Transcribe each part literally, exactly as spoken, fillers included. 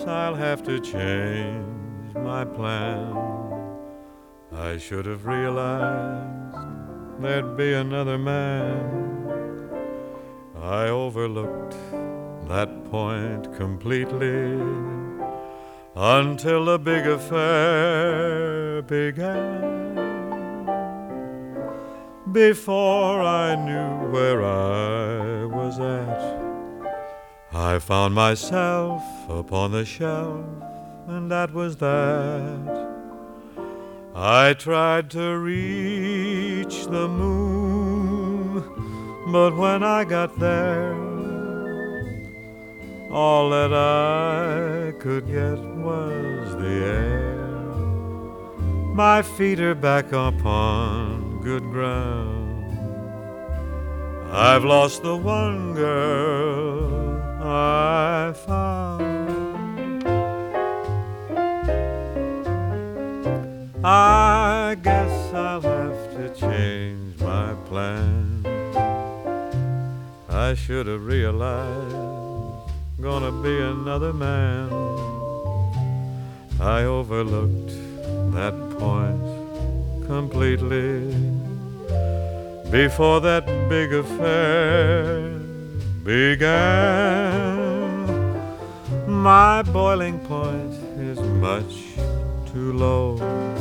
I'll have to change my plan. I should have realized there'd be another man. I overlooked that point completely until the big affair began. Before I knew where I was at, I found myself upon the shelf, and that was that. I tried to reach the moon, but when I got there, all that I could get was the air. My feet are back upon good ground. I've lost the one girl I found. I guess I'll have to change my plan. I should have realized gonna be another man. I overlooked that point completely before that big affair began. My boiling point is much too low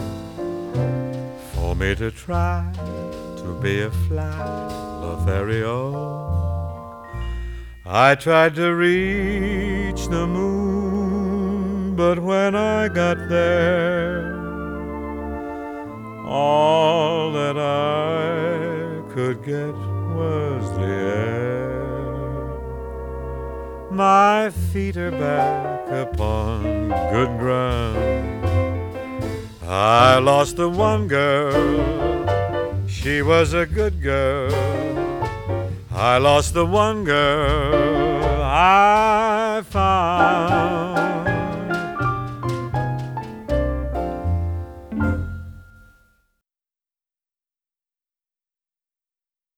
for me to try to be a flat Lothario. I tried to reach the moon, but when I got there, all that I could get was the air. My feet are back upon good ground. I lost the one girl, she was a good girl. I lost the one girl I found.